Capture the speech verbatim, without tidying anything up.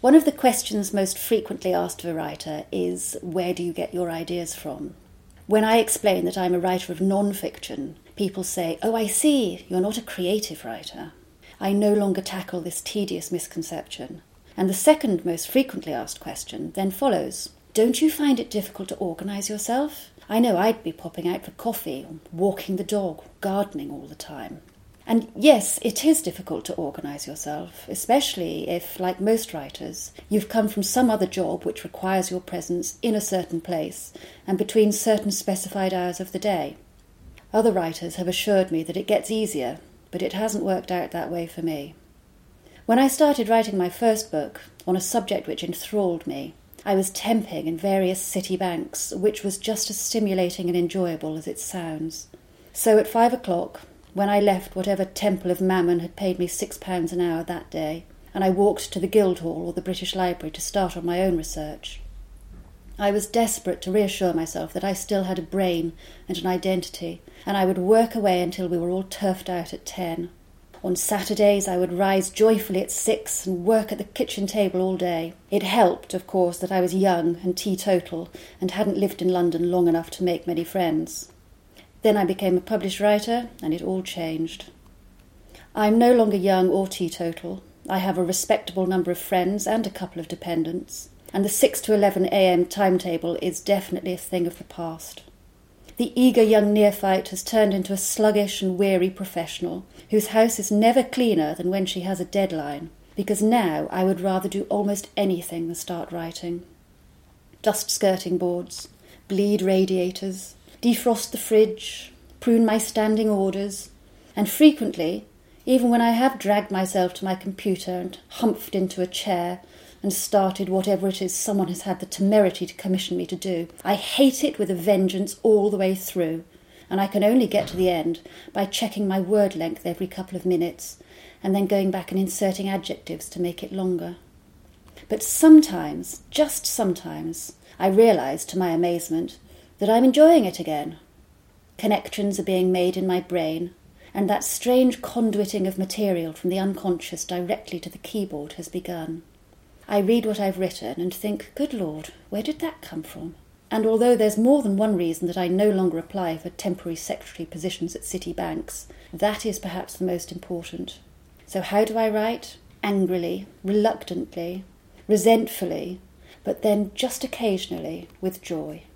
One of the questions most frequently asked of a writer is, where do you get your ideas from? When I explain that I'm a writer of non-fiction, people say, oh, I see, you're not a creative writer. I no longer tackle this tedious misconception. And the second most frequently asked question then follows. Don't you find it difficult to organise yourself? I know I'd be popping out for coffee, or walking the dog, gardening all the time. And yes, it is difficult to organise yourself, especially if, like most writers, you've come from some other job which requires your presence in a certain place and between certain specified hours of the day. Other writers have assured me that it gets easier, but it hasn't worked out that way for me. When I started writing my first book, on a subject which enthralled me, I was temping in various city banks, which was just as stimulating and enjoyable as it sounds. So at five o'clock, when I left whatever temple of Mammon had paid me six pounds an hour that day, and I walked to the Guildhall or the British Library to start on my own research, I was desperate to reassure myself that I still had a brain and an identity, and I would work away until we were all turfed out at ten. On Saturdays I would rise joyfully at six and work at the kitchen table all day. It helped, of course, that I was young and teetotal and hadn't lived in London long enough to make many friends. Then I became a published writer, and it all changed. I'm no longer young or teetotal. I have a respectable number of friends and a couple of dependents, and the six to eleven a.m. timetable is definitely a thing of the past. The eager young neophyte has turned into a sluggish and weary professional whose house is never cleaner than when she has a deadline, because now I would rather do almost anything than start writing. Dust skirting boards, bleed radiators, defrost the fridge, prune my standing orders, and frequently, even when I have dragged myself to my computer and humphed into a chair and started whatever it is someone has had the temerity to commission me to do, I hate it with a vengeance all the way through, and I can only get to the end by checking my word length every couple of minutes and then going back and inserting adjectives to make it longer. But sometimes, just sometimes, I realise, to my amazement, that I'm enjoying it again. Connections are being made in my brain, and that strange conduiting of material from the unconscious directly to the keyboard has begun. I read what I've written and think, good Lord, where did that come from? And although there's more than one reason that I no longer apply for temporary secretary positions at city banks, that is perhaps the most important. So how do I write? Angrily, reluctantly, resentfully, but then just occasionally with joy.